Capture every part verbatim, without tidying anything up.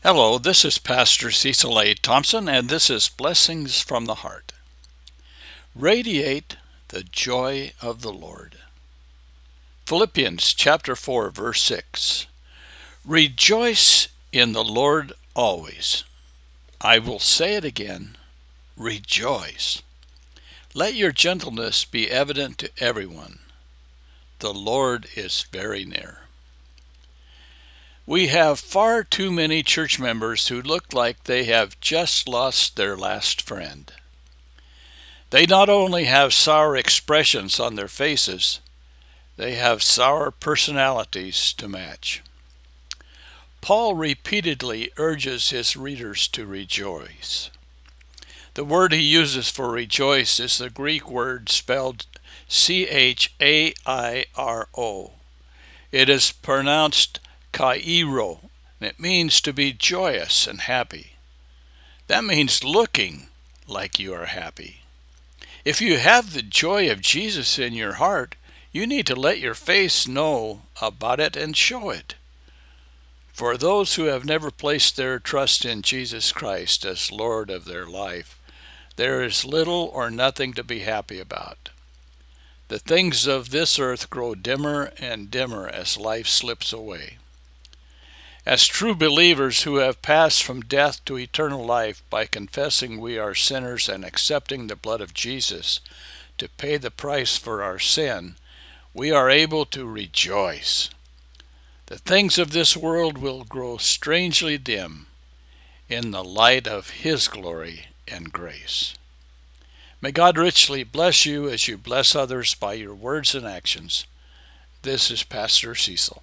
Hello, this is Pastor Cecil A. Thompson, and this is Blessings from the Heart. Radiate the joy of the Lord. Philippians chapter four, verse six. Rejoice in the Lord always. I will say it again, rejoice. Let your gentleness be evident to everyone. The Lord is very near. We have far too many church members who look like they have just lost their last friend. They not only have sour expressions on their faces, they have sour personalities to match. Paul repeatedly urges his readers to rejoice. The word he uses for rejoice is the Greek word spelled C H A I R O. It is pronounced Chairo, and it means to be joyous and happy. That means looking like you are happy. If you have the joy of Jesus in your heart, you need to let your face know about it and show it. For those who have never placed their trust in Jesus Christ as Lord of their life, there is little or nothing to be happy about. The things of this earth grow dimmer and dimmer as life slips away. As true believers who have passed from death to eternal life by confessing we are sinners and accepting the blood of Jesus to pay the price for our sin, we are able to rejoice. The things of this world will grow strangely dim in the light of His glory and grace. May God richly bless you as you bless others by your words and actions. This is Pastor Cecil.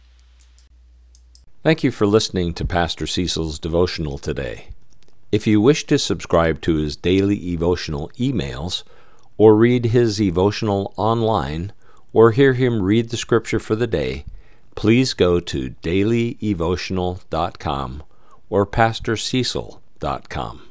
Thank you for listening to Pastor Cecil's devotional today. If you wish to subscribe to his daily devotional emails, or read his devotional online, or hear him read the scripture for the day, please go to daily devotional dot com or pastor cecil dot com.